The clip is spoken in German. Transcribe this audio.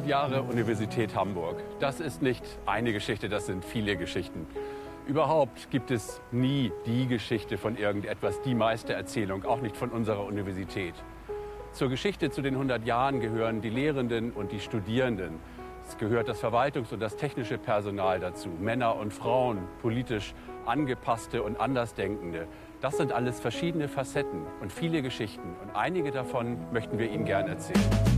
100 Jahre Universität Hamburg. Das ist nicht eine Geschichte, das sind viele Geschichten. Überhaupt gibt es nie die Geschichte von irgendetwas, die meiste Erzählung, auch nicht von unserer Universität. Zur Geschichte zu den 100 Jahren gehören die Lehrenden und die Studierenden. Es gehört das Verwaltungs- und das technische Personal dazu, Männer und Frauen, politisch angepasste und Andersdenkende. Das sind alles verschiedene Facetten und viele Geschichten. Und einige davon möchten wir Ihnen gern erzählen.